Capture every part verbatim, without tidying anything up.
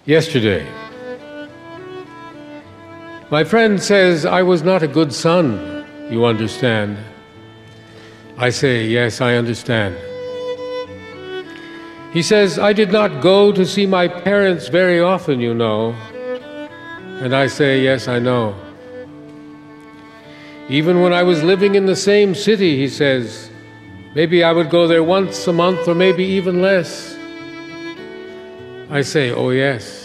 Yesterday, my friend says I was not a good son, you understand. I say, yes, I understand. He says, I did not go to see my parents very often, you know. And I say, yes, I know. Even when I was living in the same city, he says, maybe I would go there once a month or maybe even less. I say, oh yes.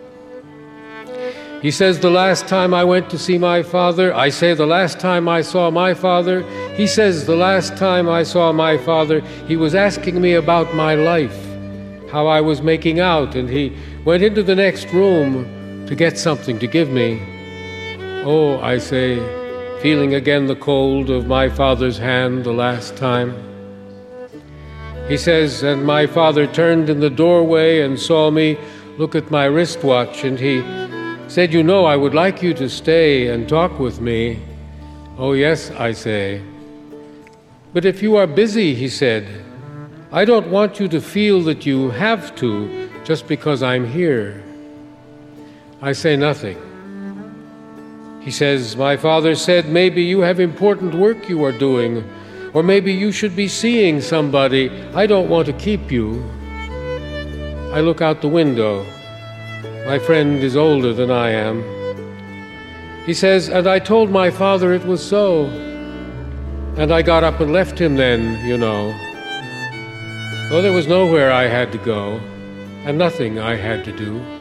He says, the last time I went to see my father, I say, the last time I saw my father, he says, the last time I saw my father, he was asking me about my life, how I was making out, and he went into the next room to get something to give me. Oh, I say, feeling again the cold of my father's hand the last time. He says, and my father turned in the doorway and saw me look at my wristwatch, and he said, you know, I would like you to stay and talk with me. Oh, yes, I say. But if you are busy, he said, I don't want you to feel that you have to just because I'm here. I say nothing. He says, my father said, maybe you have important work you are doing, or maybe you should be seeing somebody. I don't want to keep you. I look out the window. My friend is older than I am. He says, and I told my father it was so. And I got up and left him then, you know. Though there was nowhere I had to go, and nothing I had to do.